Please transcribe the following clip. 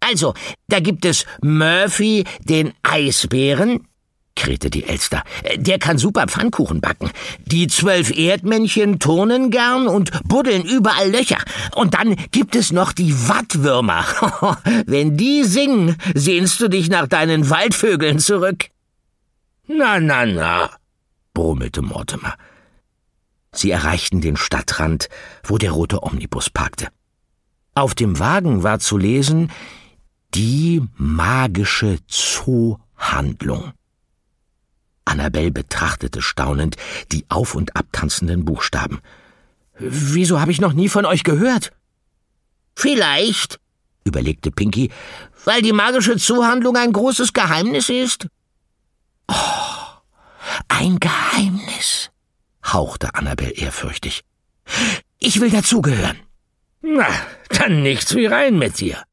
Also, da gibt es Murphy, den Eisbären, krähte die Elster. Der kann super Pfannkuchen backen. Die 12 Erdmännchen turnen gern und buddeln überall Löcher. Und dann gibt es noch die Wattwürmer. Wenn die singen, sehnst du dich nach deinen Waldvögeln zurück. Na, brummelte Mortimer. Sie erreichten den Stadtrand, wo der rote Omnibus parkte. Auf dem Wagen war zu lesen: Die magische Zoohandlung. Annabel betrachtete staunend die auf- und abtanzenden Buchstaben. »Wieso habe ich noch nie von euch gehört?« »Vielleicht«, überlegte Pinky, »weil die magische Zoohandlung ein großes Geheimnis ist.« »Oh, ein Geheimnis«, hauchte Annabel ehrfürchtig. »Ich will dazugehören.« »Na, dann nichts wie rein mit dir.«